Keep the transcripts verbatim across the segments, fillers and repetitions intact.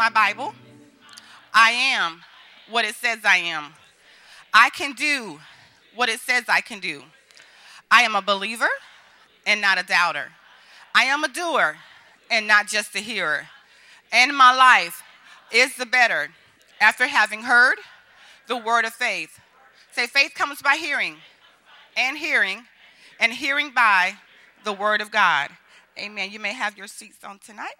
my Bible. I am what it says I am. I can do what it says I can do. I am a believer and not a doubter. I am a doer and not just a hearer. And my life is the better after having heard the word of faith. Say, faith comes by hearing, and hearing, and hearing by the word of God. Amen. You may have your seats on tonight.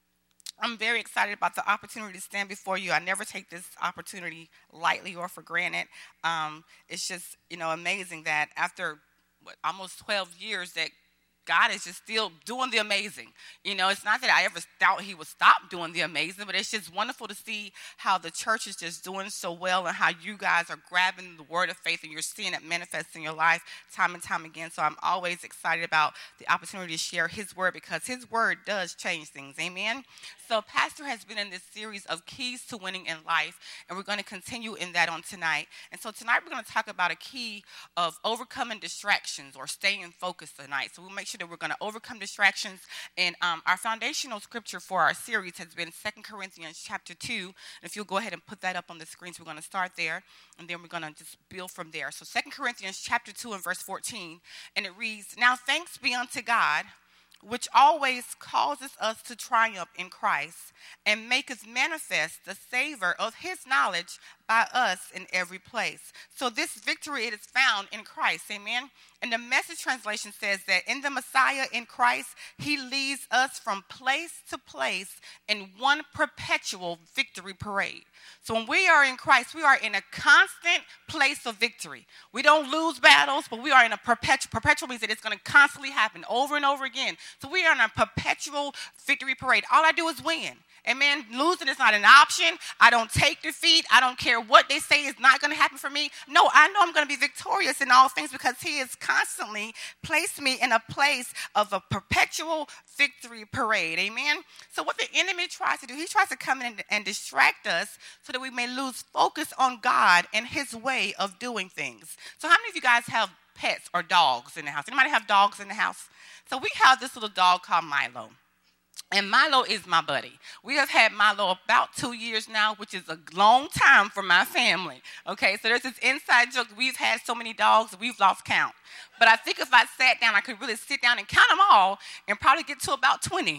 I'm very excited about the opportunity to stand before you. I never take this opportunity lightly or for granted. Um, it's just, you know, amazing that after what, almost twelve years that God is just still doing the amazing. You know, it's not that I ever thought he would stop doing the amazing, but it's just wonderful to see how the church is just doing so well and how you guys are grabbing the word of faith and you're seeing it manifest in your life time and time again. So I'm always excited about the opportunity to share his word because his word does change things. Amen. So Pastor has been in this series of keys to winning in life, and we're going to continue in that on tonight. And so tonight we're going to talk about a key of overcoming distractions or staying focused tonight. So we'll make sure that we're going to overcome distractions. And um, our foundational scripture for our series has been Second Corinthians chapter two. And if you'll go ahead and put that up on the screen, so we're going to start there, and then we're going to just build from there. So Second Corinthians chapter two and verse fourteen, and it reads, "Now thanks be unto God, which always causes us to triumph in Christ and maketh manifest the savor of his knowledge by us in every place." So this victory, it is found in Christ, amen? And the Message translation says that in the Messiah, in Christ, he leads us from place to place in one perpetual victory parade. So when we are in Christ, we are in a constant place of victory. We don't lose battles, but we are in a perpetual, perpetual means that it's going to constantly happen over and over again. So we are in a perpetual victory parade. All I do is win. Amen. Losing is not an option. I don't take defeat. I don't care what they say is not going to happen for me. No, I know I'm going to be victorious in all things because he has constantly placed me in a place of a perpetual victory parade. Amen. So what the enemy tries to do, he tries to come in and distract us so that we may lose focus on God and his way of doing things. So how many of you guys have pets or dogs in the house? Anybody have dogs in the house? So we have this little dog called Milo. And Milo is my buddy. We have had Milo about two years now, which is a long time for my family. Okay, so there's this inside joke. We've had so many dogs, we've lost count. But I think if I sat down, I could really sit down and count them all and probably get to about twenty.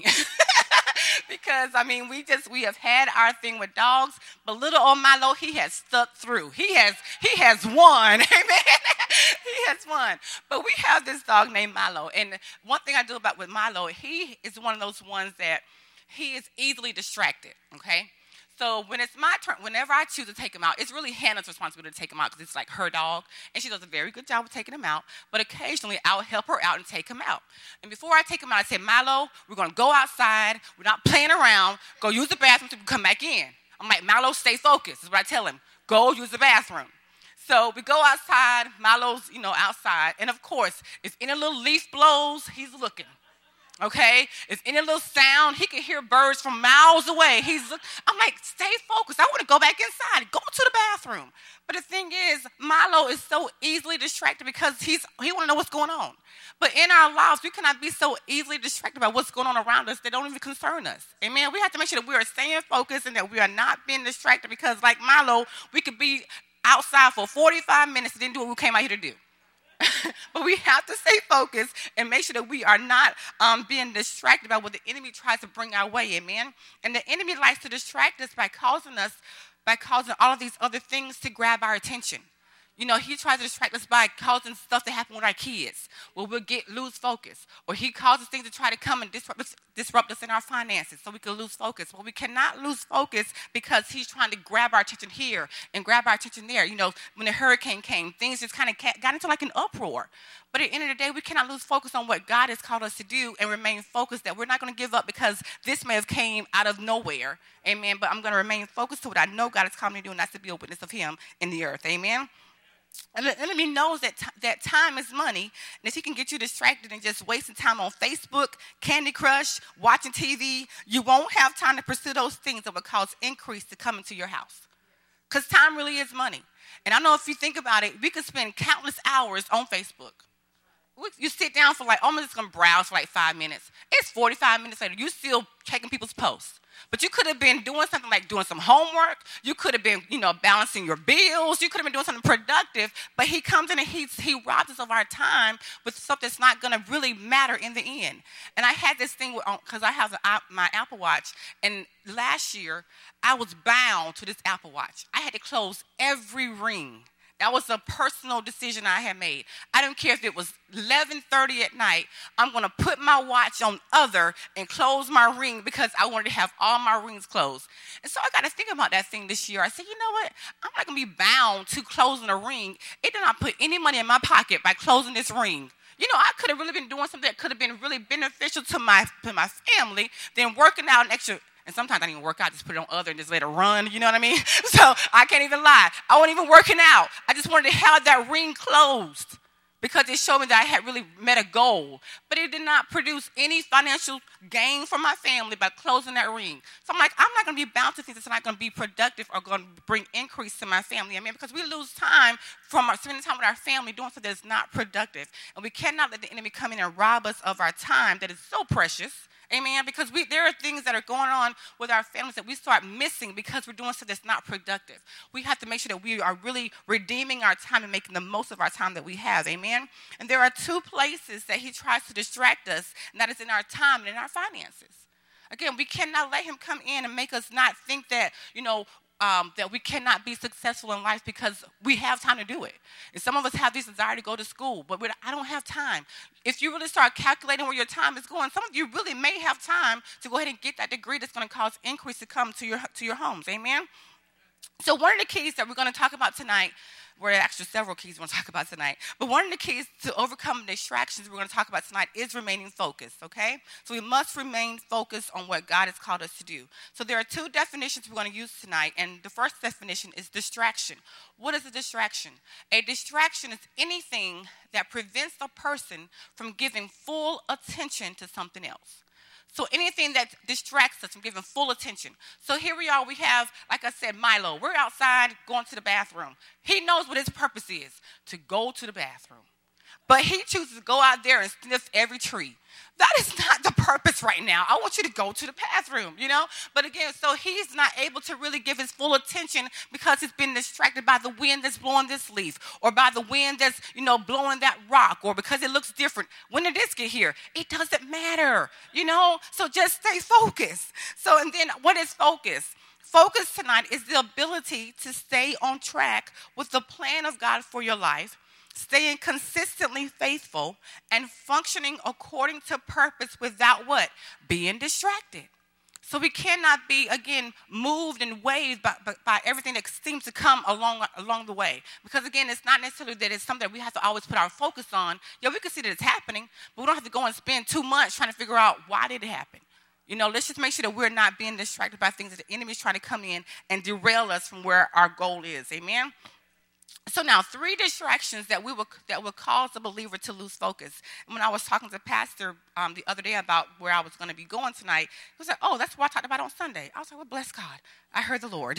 Because, I mean, we just, we have had our thing with dogs. But little old Milo, he has stuck through. He has, he has won. Amen. He has won. But we have this dog named Milo. And one thing I do about with Milo, he is one of those ones that he is easily distracted, okay? So when it's my turn, whenever I choose to take him out, it's really Hannah's responsibility to take him out because it's like her dog, and she does a very good job of taking him out. But occasionally, I'll help her out and take him out. And before I take him out, I say, Milo, we're going to go outside. We're not playing around. Go use the bathroom to come back in. I'm like, Milo, stay focused. Is what I tell him. Go use the bathroom. So we go outside. Milo's, you know, outside. And, of course, if any little leaf blows, he's looking. Okay, if any little sound, he can hear birds from miles away. He's, I'm like, stay focused. I want to go back inside, go to the bathroom. But the thing is, Milo is so easily distracted because he's he want to know what's going on. But in our lives, we cannot be so easily distracted by what's going on around us that don't even concern us. Amen. We have to make sure that we are staying focused and that we are not being distracted because, like Milo, we could be outside for forty-five minutes and then do what we came out here to do. But we have to stay focused and make sure that we are not um, being distracted by what the enemy tries to bring our way, amen? And the enemy likes to distract us by causing us, by causing all of these other things to grab our attention. You know, he tries to distract us by causing stuff to happen with our kids, where we'll get lose focus. Or he causes things to try to come and disrupt us, disrupt us in our finances so we can lose focus. But we cannot lose focus because he's trying to grab our attention here and grab our attention there. You know, when the hurricane came, things just kind of got into like an uproar. But at the end of the day, we cannot lose focus on what God has called us to do and remain focused that we're not going to give up because this may have came out of nowhere. Amen. But I'm going to remain focused to what I know God has called me to do, and that's to be a witness of him in the earth. Amen. And the enemy knows that, t- that time is money, and if he can get you distracted and just wasting time on Facebook, Candy Crush, watching T V, you won't have time to pursue those things that will cause increase to come into your house. Because time really is money. And I know if you think about it, we could spend countless hours on Facebook. You sit down for like, oh, I'm just going to browse for like five minutes. It's forty-five minutes later. You're still checking people's posts. But you could have been doing something like doing some homework. You could have been, you know, balancing your bills. You could have been doing something productive. But he comes in and he, he robs us of our time with stuff that's not going to really matter in the end. And I had this thing, because I have a, my Apple Watch. And last year, I was bound to this Apple Watch. I had to close every ring. That was a personal decision I had made. I don't care if it was eleven thirty at night. I'm going to put my watch on other and close my ring because I wanted to have all my rings closed. And so I got to think about that thing this year. I said, you know what? I'm not going to be bound to closing a ring. It did not put any money in my pocket by closing this ring. You know, I could have really been doing something that could have been really beneficial to my, to my family than working out an extra. And sometimes I don't even work out, just put it on other and just let it run, you know what I mean? So I can't even lie. I wasn't even working out. I just wanted to have that ring closed because it showed me that I had really met a goal. But it did not produce any financial gain for my family by closing that ring. So I'm like, I'm not going to be bound to things that's not going to be productive or going to bring increase to my family. I mean, because we lose time from our, spending time with our family doing something that's not productive. And we cannot let the enemy come in and rob us of our time that is so precious. Amen, because we there are things that are going on with our families that we start missing because we're doing stuff that's not productive. We have to make sure that we are really redeeming our time and making the most of our time that we have, amen? And there are two places that he tries to distract us, and that is in our time and in our finances. Again, we cannot let him come in and make us not think that, you know, Um, that we cannot be successful in life because we have time to do it. And some of us have this desire to go to school, but we're, I don't have time. If you really start calculating where your time is going, some of you really may have time to go ahead and get that degree that's going to cause increase to come to your to your homes. Amen? So one of the keys that we're going to talk about tonight, well, actually several keys we're going to talk about tonight, but one of the keys to overcome distractions we're going to talk about tonight is remaining focused, okay? So we must remain focused on what God has called us to do. So there are two definitions we're going to use tonight, and the first definition is distraction. What is a distraction? A distraction is anything that prevents a person from giving full attention to something else. So anything that distracts us from giving full attention. So here we are, we have, like I said, Milo. We're outside going to the bathroom. He knows what his purpose is, to go to the bathroom. But he chooses to go out there and sniff every tree. That is not the purpose right now. I want you to go to the bathroom, you know? But again, so he's not able to really give his full attention because he's been distracted by the wind that's blowing this leaf or by the wind that's, you know, blowing that rock or because it looks different. When did this get here? It doesn't matter, you know? So just stay focused. So, and then what is focus? Focus tonight is the ability to stay on track with the plan of God for your life, staying consistently faithful, and functioning according to purpose without what? Being distracted. So we cannot be, again, moved and waved by, by, by everything that seems to come along along the way. Because, again, it's not necessarily that it's something that we have to always put our focus on. Yeah, we can see that it's happening, but we don't have to go and spend too much trying to figure out why did it happen. You know, let's just make sure that we're not being distracted by things that the enemy is trying to come in and derail us from where our goal is. Amen? So now, three distractions that we will that will cause a believer to lose focus. And when I was talking to Pastor um, the other day about where I was going to be going tonight, he was like, "Oh, that's what I talked about on Sunday." I was like, "Well, bless God, I heard the Lord."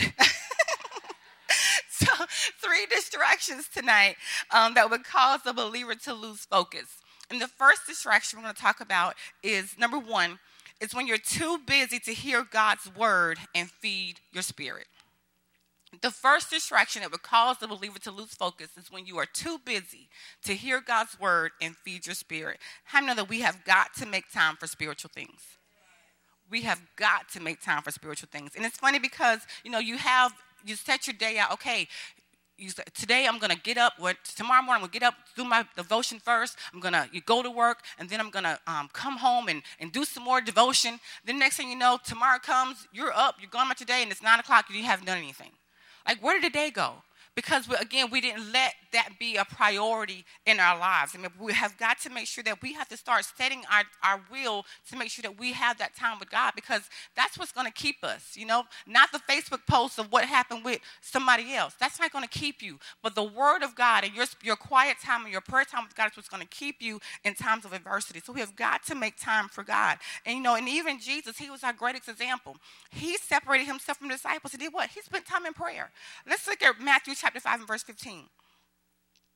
So, three distractions tonight um, that would cause a believer to lose focus. And the first distraction we're going to talk about is number one. It's when you're too busy to hear God's word and feed your spirit. The first distraction that would cause the believer to lose focus is when you are too busy to hear God's word and feed your spirit. How many know that we have got to make time for spiritual things? We have got to make time for spiritual things. And it's funny because, you know, you have, you set your day out, okay, you say, today I'm going to get up, or tomorrow morning I'm going to get up, do my devotion first. I'm going to you go to work, and then I'm going to um, come home and, and do some more devotion. Then next thing you know, tomorrow comes, you're up, you're going about your day, and it's nine o'clock, and you haven't done anything. Like, where did the day go? Because, we, again, we didn't let that be a priority in our lives. I mean, we have got to make sure that we have to start setting our, our will to make sure that we have that time with God, because that's what's going to keep us, you know, not the Facebook posts of what happened with somebody else. That's not going to keep you. But the word of God and your, your quiet time and your prayer time with God is what's going to keep you in times of adversity. So we have got to make time for God. And, you know, and even Jesus, he was our greatest example. He separated himself from the disciples. He did what? He spent time in prayer. Let's look at Matthew chapter five and verse fifteen.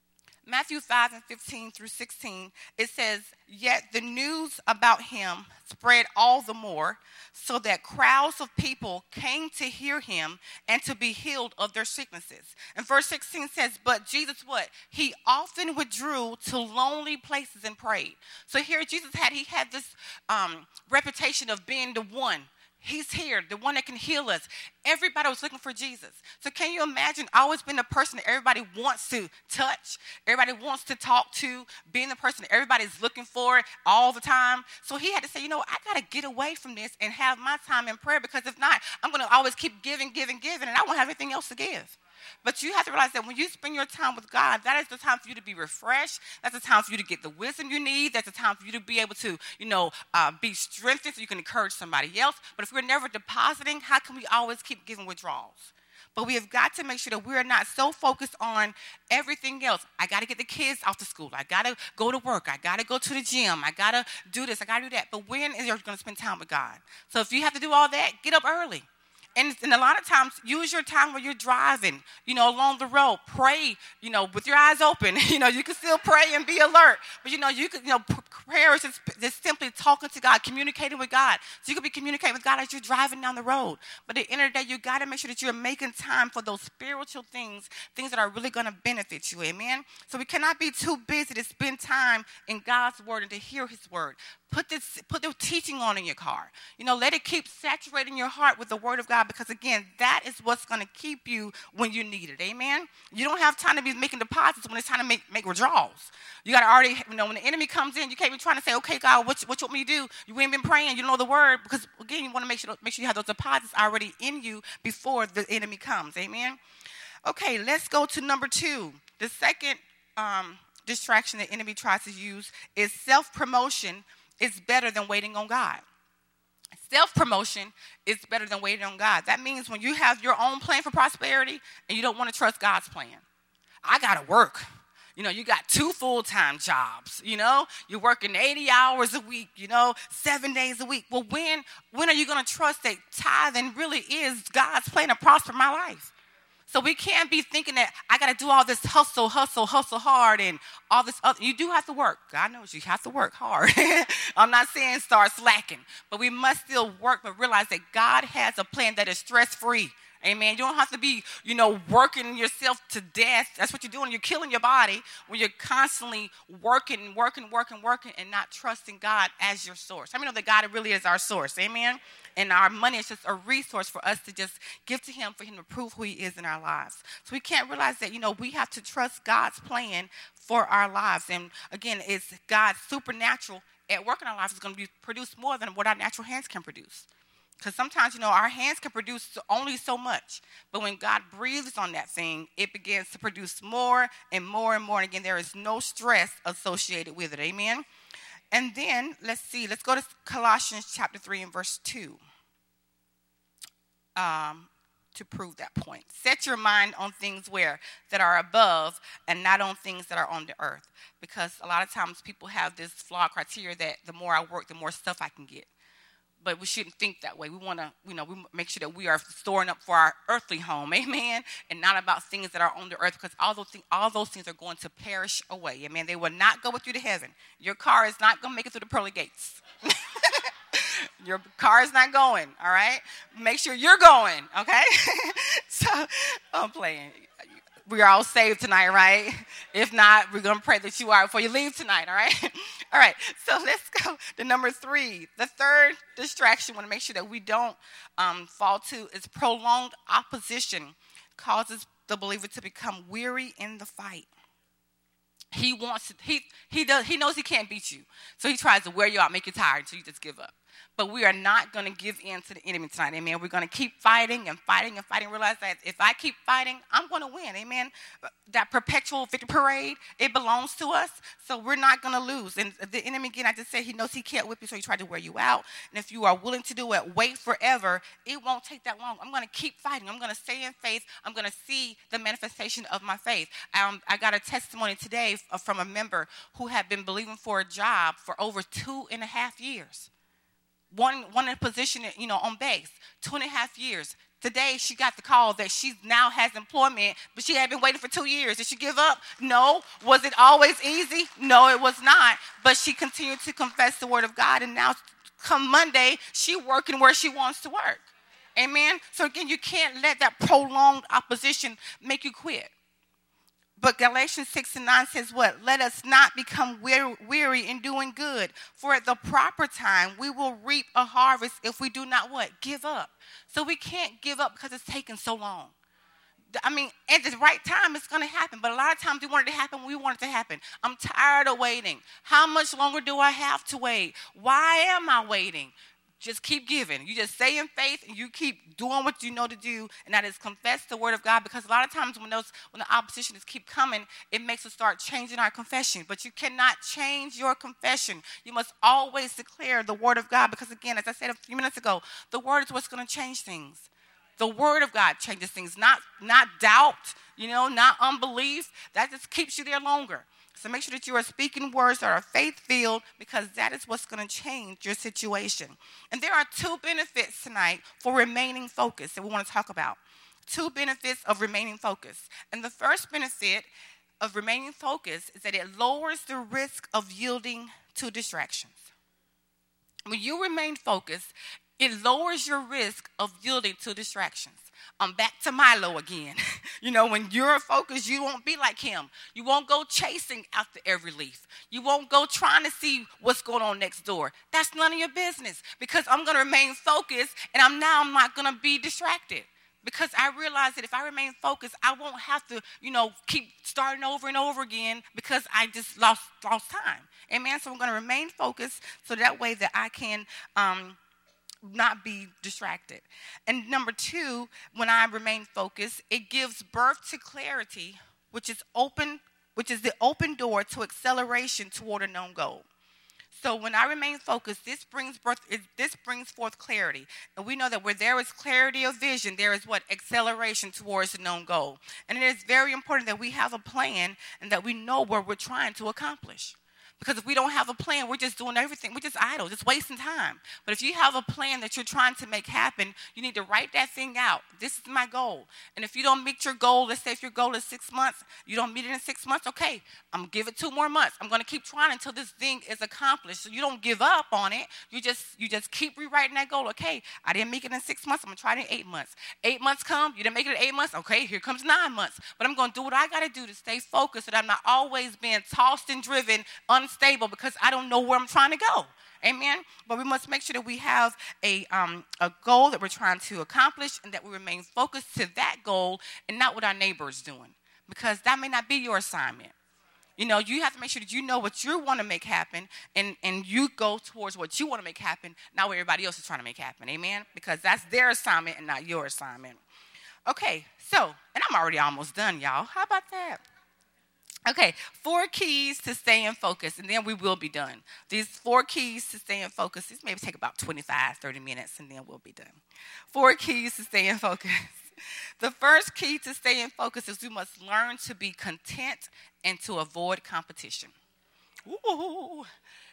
Matthew five and fifteen through sixteen, it says, yet the news about him spread all the more, so that crowds of people came to hear him and to be healed of their sicknesses. And verse sixteen says, but Jesus what? He often withdrew to lonely places and prayed. So here Jesus had, he had this um, reputation of being the one. He's here, the one that can heal us. Everybody was looking for Jesus. So can you imagine always being the person that everybody wants to touch, everybody wants to talk to, being the person that everybody's looking for all the time? So he had to say, you know, I got to get away from this and have my time in prayer, because if not, I'm going to always keep giving, giving, giving, and I won't have anything else to give. But you have to realize that when you spend your time with God, that is the time for you to be refreshed. That's the time for you to get the wisdom you need. That's the time for you to be able to, you know, uh, be strengthened so you can encourage somebody else. But if we're never depositing, how can we always keep giving withdrawals? But we have got to make sure that we're not so focused on everything else. I got to get the kids off to school. I got to go to work. I got to go to the gym. I got to do this. I got to do that. But when is you going to spend time with God? So if you have to do all that, get up early. And, and a lot of times, use your time when you're driving, you know, along the road. Pray, you know, with your eyes open. You know, you can still pray and be alert. But, you know, you could, you know, prayer is just, just simply talking to God, communicating with God. So you could be communicating with God as you're driving down the road. But at the end of the day, you got to make sure that you're making time for those spiritual things, things that are really going to benefit you. Amen? So we cannot be too busy to spend time in God's word and to hear his word. Put this, put the teaching on in your car. You know, let it keep saturating your heart with the word of God, because, again, that is what's going to keep you when you need it. Amen? You don't have time to be making deposits when it's time to make, make withdrawals. You got to already, you know, when the enemy comes in, you can't be trying to say, okay, God, what, what you want me to do? You ain't been praying. You don't know the word, because, again, you want to make sure, make sure you have those deposits already in you before the enemy comes. Amen? Okay, let's go to number two. The second um, distraction the enemy tries to use is self-promotion. It's better than waiting on God. Self-promotion is better than waiting on God. That means when you have your own plan for prosperity and you don't want to trust God's plan. I got to work. You know, you got two full-time jobs, you know. You're working eighty hours a week, you know, seven days a week. Well, when, when are you going to trust that tithing really is God's plan to prosper my life? So we can't be thinking that I got to do all this hustle, hustle, hustle hard and all this other. You do have to work. God knows you have to work hard. I'm not saying start slacking, but we must still work, but realize that God has a plan that is stress-free. Amen. You don't have to be, you know, working yourself to death. That's what you're doing. You're killing your body when you're constantly working, working, working, working, and not trusting God as your source. How many know that God really is our source? Amen. And our money is just a resource for us to just give to him, for him to prove who he is in our lives. So we can't realize that, you know, we have to trust God's plan for our lives. And again, it's God's supernatural at work in our lives is going to be produce more than what our natural hands can produce. Because sometimes, you know, our hands can produce only so much. But when God breathes on that thing, it begins to produce more and more and more. And again, there is no stress associated with it. Amen? And then, let's see. Let's go to Colossians chapter three and verse two um, to prove that point. Set your mind on things where that are above and not on things that are on the earth. Because a lot of times people have this flawed criteria that the more I work, the more stuff I can get. But we shouldn't think that way. We want to, you know, we make sure that we are storing up for our earthly home, amen, and not about things that are on the earth, because all those, things, all those things are going to perish away, amen. They will not go with you to heaven. Your car is not going to make it through the pearly gates. Your car is not going, all right? Make sure you're going, okay? So, I'm playing. We are all saved tonight, right? If not, we're going to pray that you are before you leave tonight, all right? All right, so let's go to number three. The third distraction we want to make sure that we don't um, fall to is prolonged opposition causes the believer to become weary in the fight. He wants to, he he does he knows he can't beat you. So he tries to wear you out, make you tired until you just give up. But we are not going to give in to the enemy tonight, amen. We're going to keep fighting and fighting and fighting. Realize that if I keep fighting, I'm going to win, amen. That perpetual victory parade, it belongs to us, so we're not going to lose. And the enemy, again, I just said he knows he can't whip you, so he tried to wear you out. And if you are willing to do it, wait forever, it won't take that long. I'm going to keep fighting. I'm going to stay in faith. I'm going to see the manifestation of my faith. Um, I got a testimony today from a member who had been believing for a job for over two and a half years. One, one in a position, you know, on base, two and a half years, Today, she got the call that she now has employment, but she had been waiting for two years. Did she give up? No. Was it always easy? No, it was not. But she continued to confess the word of God, and now come Monday, she working where she wants to work. Amen? So again, you can't let that prolonged opposition make you quit. But Galatians six and nine says what? Let us not become weary in doing good. For at the proper time, we will reap a harvest if we do not what? Give up. So we can't give up because it's taken so long. I mean, at the right time, it's going to happen. But a lot of times we want it to happen when we want it to happen. I'm tired of waiting. How much longer do I have to wait? Why am I waiting? Just keep giving. You just stay in faith and you keep doing what you know to do, and that is confess the word of God. Because a lot of times when those when the opposition is keep coming, it makes us start changing our confession. But you cannot change your confession. You must always declare the word of God. Because again, as I said a few minutes ago, the word is what's going to change things. The word of God changes things, not not doubt, you know, not unbelief. That just keeps you there longer. So make sure that you are speaking words that are faith-filled, because that is what's going to change your situation. And there are two benefits tonight for remaining focused that we want to talk about. Two benefits of remaining focused. And the first benefit of remaining focused is that it lowers the risk of yielding to distractions. When you remain focused, it lowers your risk of yielding to distractions. I'm back to Milo again. You know, when you're focused, you won't be like him. You won't go chasing after every leaf. You won't go trying to see what's going on next door. That's none of your business, because I'm going to remain focused, and I'm now I'm not going to be distracted. Because I realize that if I remain focused, I won't have to, you know, keep starting over and over again because I just lost lost time. Amen? So I'm going to remain focused so that way that I can um, not be distracted. And number two, when I remain focused, it gives birth to clarity, which is open, which is the open door to acceleration toward a known goal. So when I remain focused, this brings birth, it, this brings forth clarity. And we know that where there is clarity of vision, there is what? Acceleration towards the known goal. And it is very important that we have a plan and that we know where we're trying to accomplish. Because if we don't have a plan, we're just doing everything. We're just idle, just wasting time. But if you have a plan that you're trying to make happen, you need to write that thing out. This is my goal. And if you don't meet your goal, let's say if your goal is six months, you don't meet it in six months, okay, I'm going to give it two more months. I'm going to keep trying until this thing is accomplished. So you don't give up on it. You just you just keep rewriting that goal. Okay, I didn't make it in six months. I'm going to try it in eight months. Eight months come. You didn't make it in eight months. Okay, here comes nine months. But I'm going to do what I got to do to stay focused so that I'm not always being tossed and driven, unstable, because I don't know where I'm trying to go. Amen? But we must make sure that we have a um, a goal that we're trying to accomplish, and that we remain focused to that goal and not what our neighbor is doing, because that may not be your assignment. You know, you have to make sure that you know what you want to make happen, and, and you go towards what you want to make happen, not what everybody else is trying to make happen. Amen? Because that's their assignment and not your assignment. Okay, so, and I'm already almost done, y'all. How about that? Okay, four keys to stay in focus, and then we will be done. These four keys to stay in focus, this may take about twenty-five, thirty minutes, and then we'll be done. Four keys to stay in focus. The first key to stay in focus is we must learn to be content and to avoid competition. Ooh,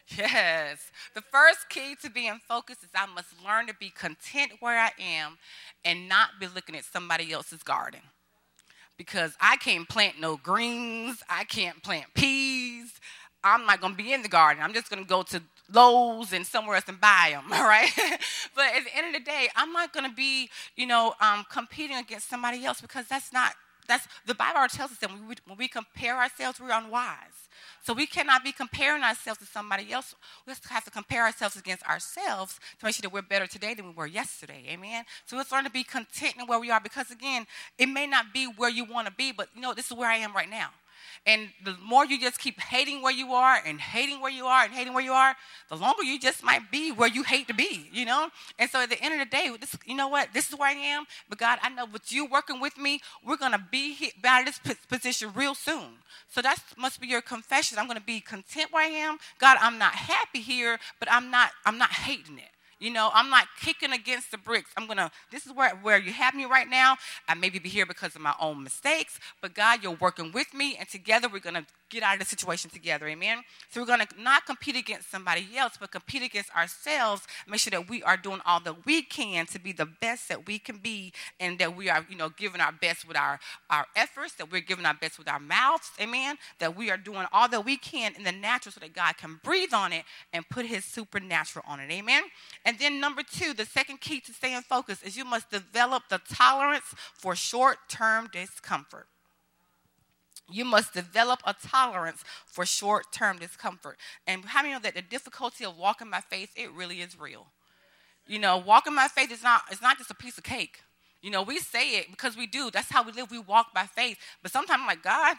yes. The first key to being focused is I must learn to be content where I am and not be looking at somebody else's garden. Because I can't plant no greens, I can't plant peas. I'm not going to be in the garden. I'm just going to go to Lowe's and somewhere else and buy them, all right? But at the end of the day, I'm not going to be, you know, um, competing against somebody else, because that's not, that's, the Bible tells us that when we, when we compare ourselves, we're unwise. So we cannot be comparing ourselves to somebody else. We have to compare ourselves against ourselves to make sure that we're better today than we were yesterday. Amen? So let's learn to be content in where we are, because, again, it may not be where you want to be, but, you know, this is where I am right now. And the more you just keep hating where you are and hating where you are and hating where you are, the longer you just might be where you hate to be, you know? And so at the end of the day, this, you know what? This is where I am. But, God, I know with you working with me, we're going to be hit out of this position real soon. So that must be your confession. I'm going to be content where I am. God, I'm not happy here, but I'm not I'm not hating it. You know, I'm not kicking against the bricks. I'm going to, this is where, where you have me right now. I maybe be here because of my own mistakes, but God, you're working with me, and together we're going to get out of the situation together. Amen. So we're going to not compete against somebody else, but compete against ourselves. Make sure that we are doing all that we can to be the best that we can be, and that we are, you know, giving our best with our, our efforts, that we're giving our best with our mouths. Amen. That we are doing all that we can in the natural so that God can breathe on it and put his supernatural on it. Amen. And then number two, the second key to staying focused is you must develop the tolerance for short-term discomfort. You must develop a tolerance for short-term discomfort. And how many know that the difficulty of walking by faith, it really is real? You know, walking by faith is not, it's not just a piece of cake. You know, we say it because we do. That's how we live. We walk by faith. But sometimes I'm like, God,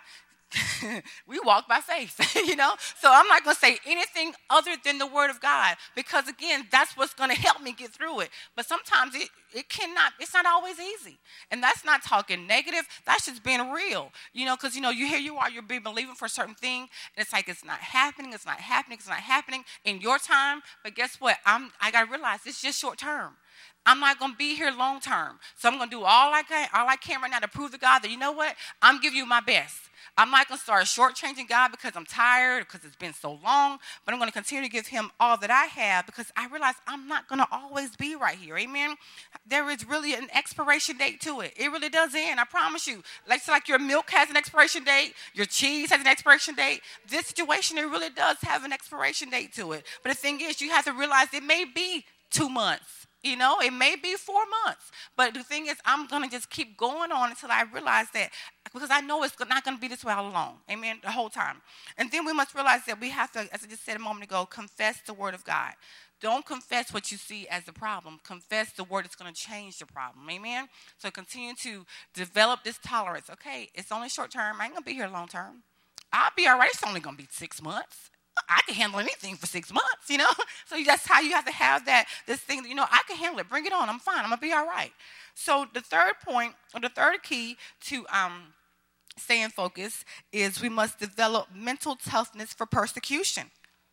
we walk by faith, you know? So I'm not going to say anything other than the word of God because, again, that's what's going to help me get through it. But sometimes it, it cannot, it's not always easy. And that's not talking negative. That's just being real, you know, because, you know, you here you are, you're being believing for a certain thing, and it's like it's not happening, it's not happening, it's not happening in your time. But guess what? I'm, I got to realize it's just short term. I'm not going to be here long term. So I'm going to do all I can, all I can right now to prove to God that, you know what? I'm giving you my best. I'm not going to start shortchanging God because I'm tired, because it's been so long, but I'm going to continue to give him all that I have because I realize I'm not going to always be right here. Amen. There is really an expiration date to it. It really does end. I promise you. Like, so like your milk has an expiration date, your cheese has an expiration date. This situation, it really does have an expiration date to it. But the thing is, you have to realize it may be two months. You know, it may be four months. But the thing is, I'm going to just keep going on until I realize that, because I know it's not going to be this way all along. Amen, the whole time. And then we must realize that we have to, as I just said a moment ago, confess the word of God. Don't confess what you see as the problem. Confess the word that's going to change the problem. Amen? So continue to develop this tolerance. Okay, it's only short term. I ain't going to be here long term. I'll be all right. It's only going to be six months. I can handle anything for six months, you know. So that's how you have to have that, this thing, you know, I can handle it. Bring it on. I'm fine. I'm going to be all right. So the third point, or the third key to um, staying focused is we must develop mental toughness for persecution.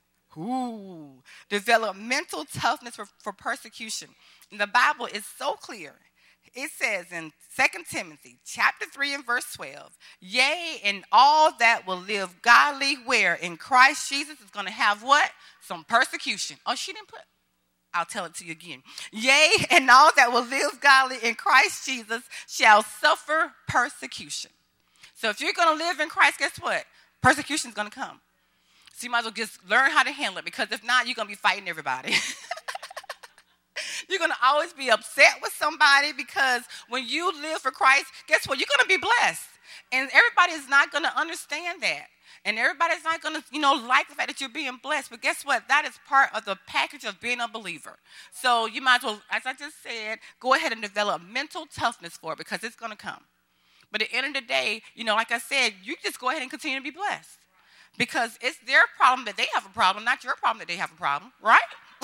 Ooh, develop mental toughness for, for persecution. And the Bible is so clear. It says in Second Timothy chapter three and verse twelve, yea, and all that will live godly where in Christ Jesus is going to have what? Some persecution. Oh, she didn't put, I'll tell it to you again. Yea, and all that will live godly in Christ Jesus shall suffer persecution. So if you're going to live in Christ, guess what? Persecution is going to come. So you might as well just learn how to handle it, because if not, you're going to be fighting everybody. You're going to always be upset with somebody, because when you live for Christ, guess what? You're going to be blessed. And everybody is not going to understand that. And everybody's not going to, you know, like the fact that you're being blessed. But guess what? That is part of the package of being a believer. So you might as well, as I just said, go ahead and develop mental toughness for it, because it's going to come. But at the end of the day, you know, like I said, you just go ahead and continue to be blessed. Because it's their problem that they have a problem, not your problem that they have a problem, right?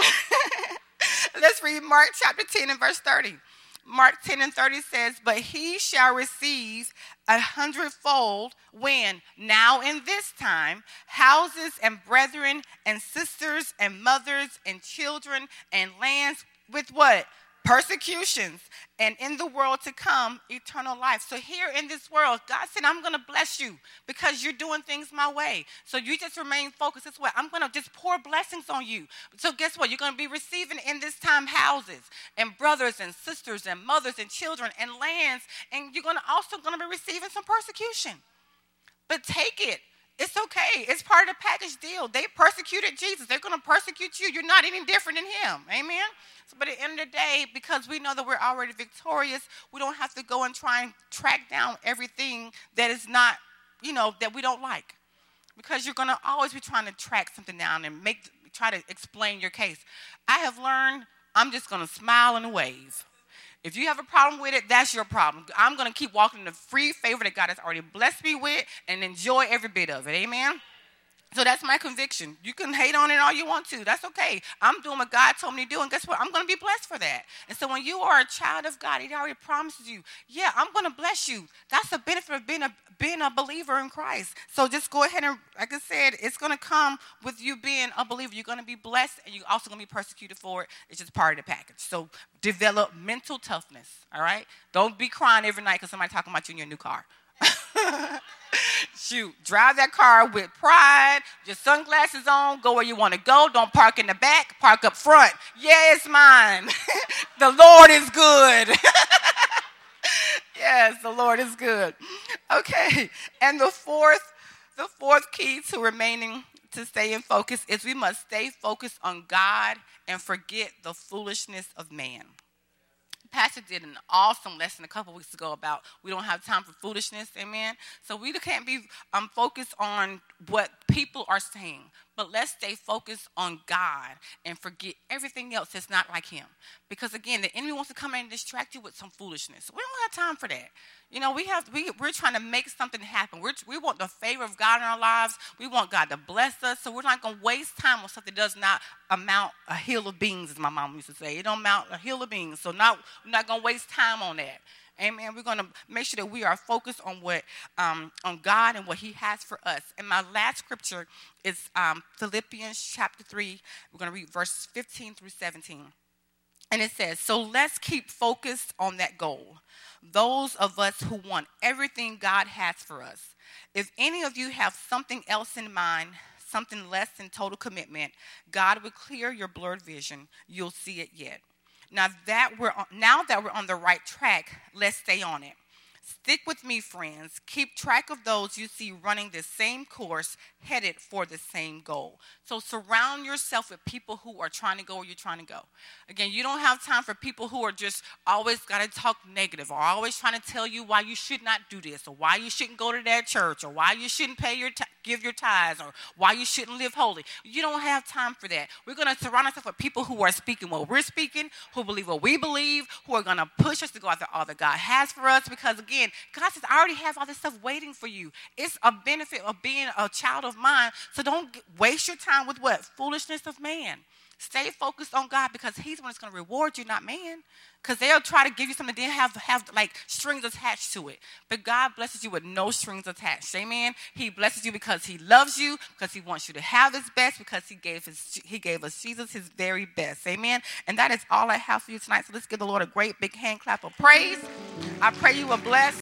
Let's read Mark chapter ten and verse thirty. Mark ten and thirty says, but he shall receive a hundredfold when, now in this time, houses and brethren and sisters and mothers and children and lands with what? Persecutions, and in the world to come, eternal life. So here in this world, God said, I'm going to bless you because you're doing things my way. So you just remain focused. That's what I'm going to just pour blessings on you. So guess what? You're going to be receiving in this time houses and brothers and sisters and mothers and children and lands, and you're going to also going to be receiving some persecution. But take it. It's okay. It's part of the package deal. They persecuted Jesus. They're going to persecute you. You're not any different than him. Amen? So, but at the end of the day, because we know that we're already victorious, we don't have to go and try and track down everything that is not, you know, that we don't like. Because you're going to always be trying to track something down and make, try to explain your case. I have learned I'm just going to smile and wave. If you have a problem with it, that's your problem. I'm going to keep walking in the free favor that God has already blessed me with and enjoy every bit of it. Amen? So that's my conviction. You can hate on it all you want to. That's okay. I'm doing what God told me to do, and guess what? I'm going to be blessed for that. And so when you are a child of God, he already promises you, yeah, I'm going to bless you. That's the benefit of being a, being a believer in Christ. So just go ahead and, like I said, it's going to come with you being a believer. You're going to be blessed, and you're also going to be persecuted for it. It's just part of the package. So develop mental toughness, all right? Don't be crying every night because somebody's talking about you in your new car. Shoot, drive that car with pride, your sunglasses on, go where you want to go. Don't park in the back, park up front. Yeah, it's mine. The Lord is good. Yes, the Lord is good. Okay, and the fourth, the fourth key to remaining, to stay in focus, is we must stay focused on God and forget the foolishness of man. Pastor did an awesome lesson a couple weeks ago about we don't have time for foolishness, amen? So we can't be um, focused on what people are saying, but let's stay focused on God and forget everything else that's not like him. Because, again, the enemy wants to come in and distract you with some foolishness. We don't have time for that. You know, we have, we, we're trying to make something happen. We're, we want the favor of God in our lives. We want God to bless us. So we're not going to waste time on something that does not amount a hill of beans, as my mom used to say. It don't amount a hill of beans. So not, we're not going to waste time on that. Amen. We're going to make sure that we are focused on what, um, on God and what he has for us. And my last scripture is um, Philippians chapter three. We're going to read verses fifteen through seventeen. And it says, so let's keep focused on that goal. Those of us who want everything God has for us. If any of you have something else in mind, something less than total commitment, God will clear your blurred vision. You'll see it yet. Now that we're on, now that we're on the right track, let's stay on it. Stick with me, friends. Keep track of those you see running the same course, headed for the same goal. So surround yourself with people who are trying to go where you're trying to go. Again, you don't have time for people who are just always got to talk negative or always trying to tell you why you should not do this or why you shouldn't go to that church or why you shouldn't pay your t- give your tithes or why you shouldn't live holy. You don't have time for that. We're going to surround ourselves with people who are speaking what we're speaking, who believe what we believe, who are going to push us to go after all that God has for us. Because, again, God says, I already have all this stuff waiting for you. It's a benefit of being a child of mine. So don't get, waste your time with what? Foolishness of man. Stay focused on God because he's the one that's going to reward you, not man. Because they'll try to give you something that didn't have, have like strings attached to it. But God blesses you with no strings attached. Amen. He blesses you because he loves you, because he wants you to have his best, because he gave his he gave us Jesus his very best. Amen. And that is all I have for you tonight. So let's give the Lord a great big hand clap of praise. I pray you were blessed.